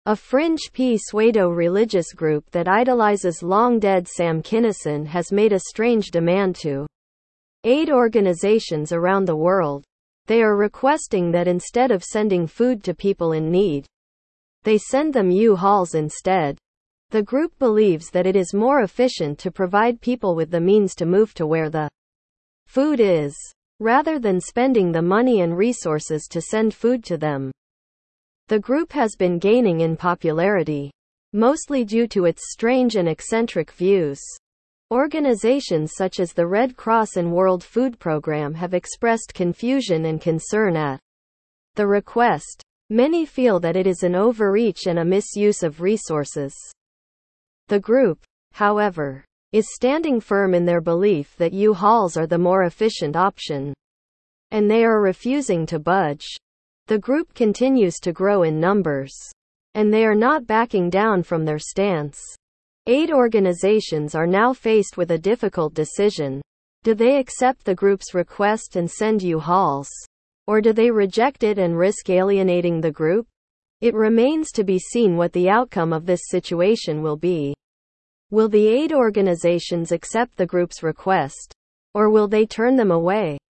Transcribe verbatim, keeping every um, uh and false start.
A fringe pseudo religious group that idolizes long-dead Sam Kinison has made a strange demand to aid organizations around the world. They are requesting that instead of sending food to people in need, they send them U-Hauls instead. The group believes that it is more efficient to provide people with the means to move to where the food is, rather than spending the money and resources to send food to them. The group has been gaining in popularity, mostly due to its strange and eccentric views. Organizations such as the Red Cross and World Food Program have expressed confusion and concern at the request. Many feel that it is an overreach and a misuse of resources. The group, however, is standing firm in their belief that U-Hauls are the more efficient option, and they are refusing to budge. The group continues to grow in numbers, and they are not backing down from their stance. Aid organizations are now faced with a difficult decision. Do they accept the group's request and send U-Hauls? Or do they reject it and risk alienating the group? It remains to be seen what the outcome of this situation will be. Will the aid organizations accept the group's request? Or will they turn them away?